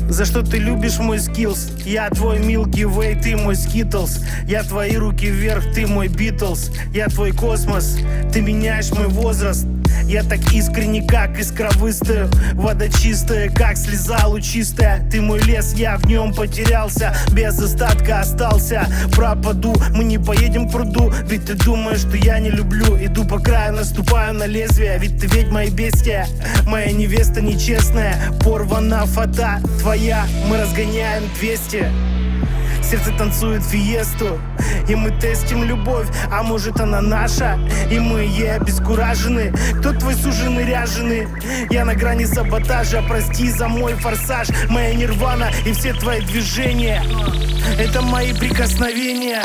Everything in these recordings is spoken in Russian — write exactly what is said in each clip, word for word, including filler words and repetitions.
За что ты любишь мой скиллс? Я твой Milky Way, ты мой Skittles. Я твои руки вверх, ты мой Beatles. Я твой космос, ты меняешь мой возраст. Я так искренне, как искра выстою. Вода чистая, как слеза лучистая. Ты мой лес, я в нем потерялся. Без остатка остался, пропаду. Мы не поедем к пруду, ведь ты думаешь, что я не люблю. Иду по краю, наступаю на лезвие, ведь ты ведьма и бестия. Моя невеста нечестная, порвана фата твоя. Мы разгоняем двести. Сердце танцует фиесту, и мы тестим любовь, а может она наша, и мы ей обескуражены. Кто твой суженый ряженый? Я на грани саботажа, прости за мой форсаж. Моя нирвана и все твои движения — это мои прикосновения.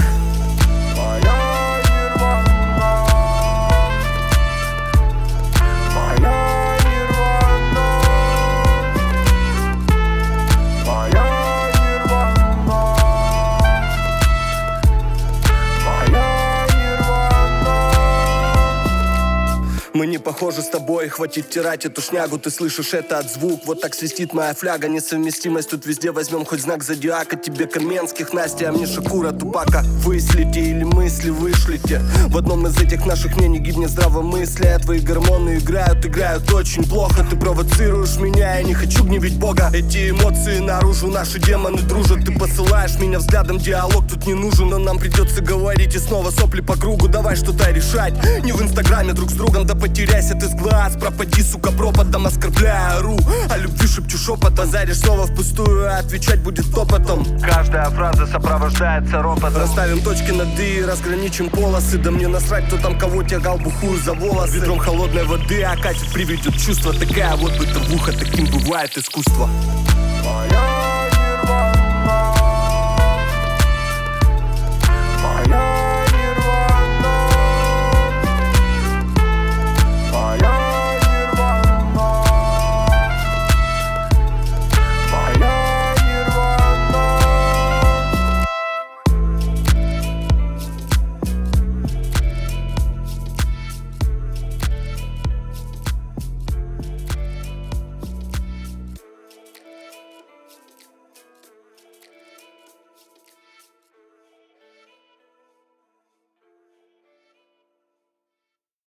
Мы не похожи с тобой, хватит тирать эту шнягу. Ты слышишь этот звук, вот так свистит моя фляга. Несовместимость тут везде, возьмем хоть знак зодиака. Тебе Каменских, Настя, а мне Шакура, Тупака. Выслите или мысли вышлите. В одном из этих наших мне не гибнет здравомыслие. Твои гормоны играют, играют очень плохо. Ты провоцируешь меня, я не хочу гневить Бога. Эти эмоции наружу, наши демоны дружат. Ты посылаешь меня взглядом, диалог тут не нужен. Но нам придется говорить и снова сопли по кругу. Давай что-то решать, не в инстаграме друг с другом. Да потеряйся ты с глаз, пропади, сука, пропадом. Оскорбляю, ору, а любви шепчу шепот. Базаришь снова впустую, а отвечать будет топотом. Каждая фраза сопровождается ропотом. Расставим точки над «и», разграничим полосы. Да мне насрать, кто там кого тягал бухую за волосы. Ведром холодной воды окатит, приведет чувство. Такая вот бытовуха, таким бывает искусство. Моя